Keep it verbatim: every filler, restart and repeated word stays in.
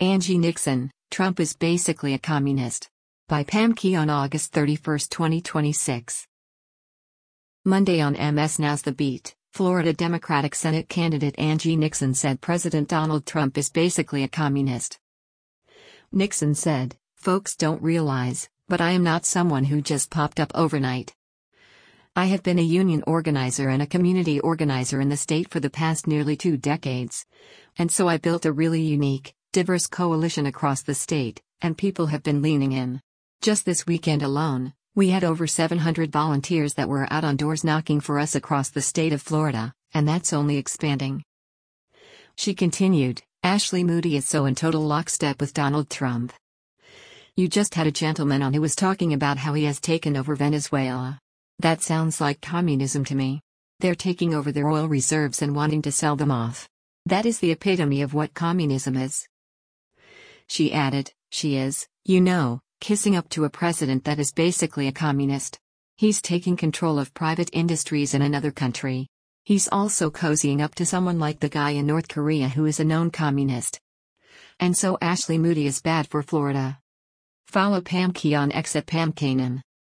Angie Nixon, Trump is basically a communist. By Pam Key on August thirty-first, twenty twenty-six. Monday on M S Now's The Beat, Florida Democratic Senate candidate Angie Nixon said President Donald Trump is basically a communist. Nixon said, "Folks don't realize, but I am not someone who just popped up overnight. I have been a union organizer and a community organizer in the state for the past nearly two decades. And so I built a really unique, diverse coalition across the state, and people have been leaning in. Just this weekend alone, we had over seven hundred volunteers that were out on doors knocking for us across the state of Florida, and that's only expanding." She continued, "Ashley Moody is so in total lockstep with Donald Trump. You just had a gentleman on who was talking about how he has taken over Venezuela. That sounds like communism to me. They're taking over their oil reserves and wanting to sell them off. That is the epitome of what communism is." She added, "She is, you know, kissing up to a president that is basically a communist. He's taking control of private industries in another country. He's also cozying up to someone like the guy in North Korea who is a known communist. And so Ashley Moody is bad for Florida." Follow Pam Key on X at Pam Kanan.